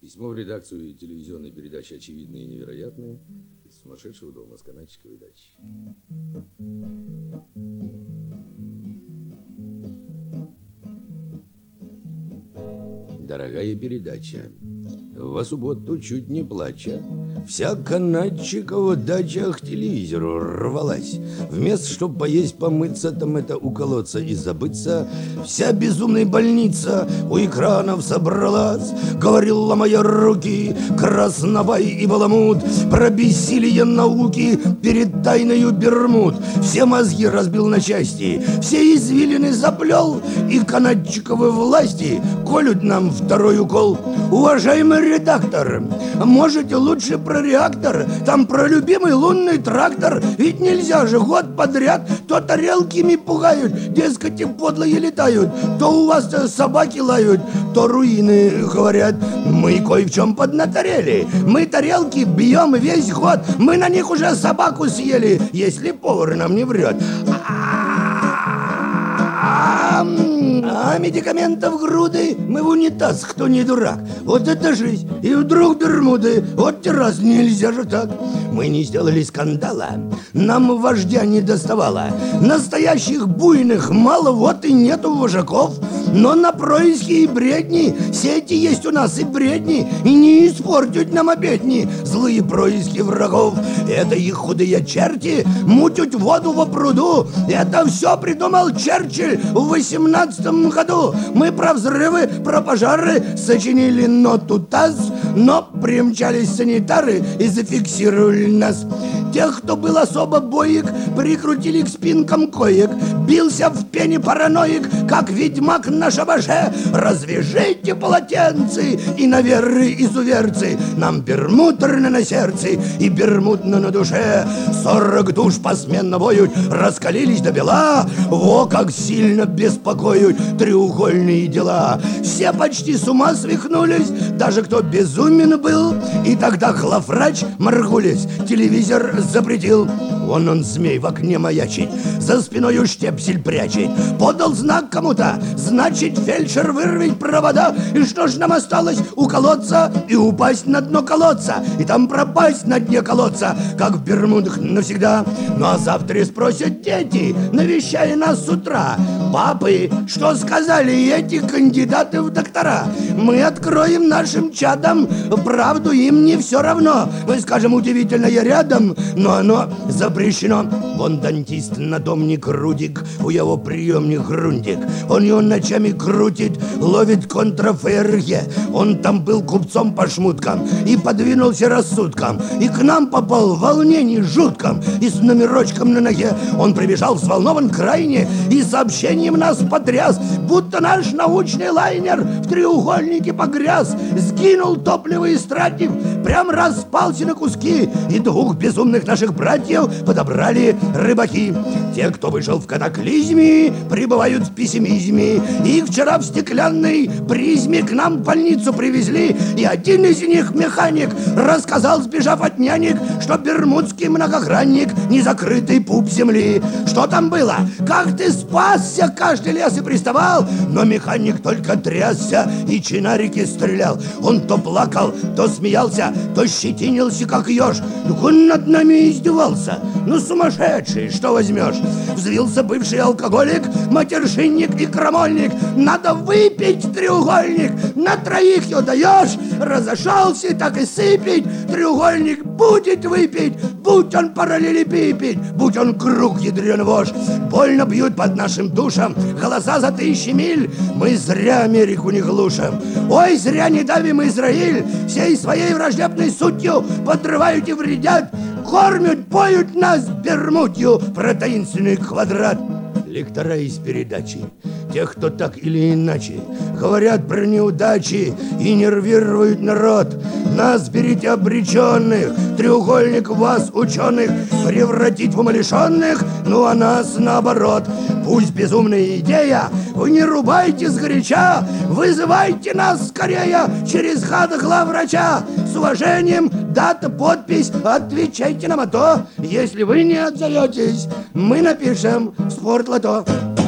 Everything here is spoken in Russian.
Письмо в редакцию телевизионной передачи «Очевидное и невероятное» из сумасшедшего дома с канатчиковой дачи. Дорогая передача, в субботу, чуть не плача, вся канатчикова дача к телевизору рвалась. Вместо, чтоб поесть, помыться, там это уколоться и забыться, вся безумная больница у экранов собралась. Говорил, ломая руки, Краснобай и Баламут про бессилие науки перед тайною Бермуд. Все мозги разбил на части, все извилины заплел, и канатчиковы власти колют нам второй укол. Уважаемый редактор, можете лучше про реактор, там про любимый лунный трактор. Ведь нельзя же год подряд то тарелками пугают, дескать, и подлые летают, то у вас собаки лают, то руины говорят. Мы кое в чем поднаторели, мы тарелки бьем весь год, мы на них уже собаку съели, если повар нам не врет. А медикаментов груды, мы в унитаз, кто не дурак. Вот это жизнь, и вдруг Бермуды, вот раз нельзя же так. Мы не сделали скандала, нам вождя не доставало. Настоящих буйных мало, вот и нету вожаков. Но на происки и бредни, сети есть у нас и бредни, и не испортят нам обедни злые происки врагов. Это их худые черти мутят воду во пруду. Это все придумал Черчилль в 18-м году. Мы про взрывы, про пожары сочинили ноту ТАСС, но примчались санитары и зафиксировали нас. Тех, кто был особо боек, прикрутили к спинкам коек. Бился в пене параноик, как ведьмак на шабаше. Развяжите полотенцы, иноверы, изуверцы. Нам бермудно на сердце и бермудно на душе. 40 душ посменно воют, раскалились до бела. Во как сильно беспокоят треугольные дела. Все почти с ума свихнулись, даже кто безумен был. И тогда главврач Маргулис телевизор запретил. Вон он, змей, в окне маячит, за спиною штепсель прячет. Подал знак кому-то, значит, фельдшер вырвет провода. И что ж нам осталось? Уколоться и упасть на дно колодца, и там пропасть на дне колодца, как в Бермудах навсегда. Ну а завтра спросят дети, навещая нас с утра: папы, что сказали эти кандидаты в доктора? Мы откроем нашим чадам правду, им не все равно. Мы скажем: удивительно, я рядом, но оно запрещено. Вон дантист надомник Рудик, у его приемник Грундик. Он его ночами крутит, ловит контраферге. Он там был купцом по шмуткам и подвинулся рассудком, и к нам попал в волнении жутком, и с номерочком на ноге. Он прибежал взволнован крайне и сообщением нас потряс, будто наш научный лайнер в треугольнике погряз. Сгинул топливо истратив, прям распался на куски, и двух безумных наших братьев подобрали рыбаки. Те, кто вышел в катаклизме, пребывают в пессимизме. Их вчера в стеклянной призме к нам в больницу привезли, и один из них, механик, рассказал, сбежав от нянек, что бермудский многогранник — незакрытый пуп земли. Что там было? Как ты спасся? Каждый лес и приставал. Но механик только трясся и чинарики стрелял. Он то плакал, то смеялся, то щетинился, как еж. Он над нами издевался. Ну, сумасшедший, что возьмешь? Взвился бывший алкоголик, матершинник и крамольник. Надо выпить треугольник, на троих ее даешь. Разошелся, так и сыпить. Треугольник будет выпить, будь он параллелепипед, будь он круг ядрен вож. Больно бьют под нашим душам голоса за 1000 миль. Мы зря Америку не глушим. Ой, зря не давим Израиль. Всей своей враждебной сутью подрывают и вредят. Кормят, поют нас бермудью про таинственный квадрат. Лектора из передачи, тех, кто так или иначе говорят про неудачи и нервируют народ. Нас берите обреченных, треугольник вас, ученых, превратить в умалишенных, ну а нас наоборот. Пусть безумная идея, вы не рубайте сгоряча, вызывайте нас скорее через хат главврача. С уважением, дата, подпись, отвечайте нам, а то, если вы не отзоветесь, мы напишем в спортлото.